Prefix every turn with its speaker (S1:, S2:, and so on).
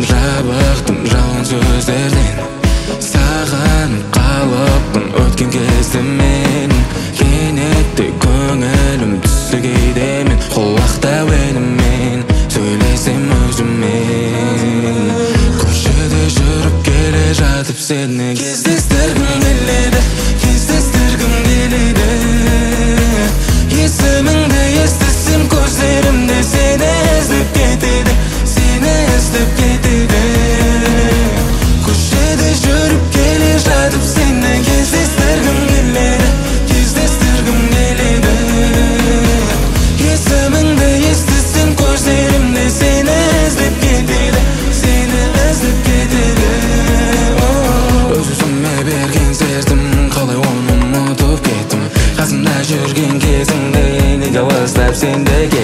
S1: жабықтым жалын сөздерден. Сағынып қалыппын өткен кезді мен. Кенетте көңілім түсті кейде мен. Құлақта әуенімен сөйлесем өзіммен. Көшеде жүріп келе жатып сені кездестіргім келеді, кездестіргім келеді. Есіміңді естісем көздерімде сені іздеп кетеді, сені іздеп кетеді. Көшеде жүріп келе жатып сені кездестіргім келеді, кездестіргім келеді. Есіміңді естісем көздерімде сені іздеп кетеді, сені іздеп кетеді. Өзіме берген сертім қалай оны ұмытып кеттім. Қасымда жүрген кезіңде неге алыстап сен де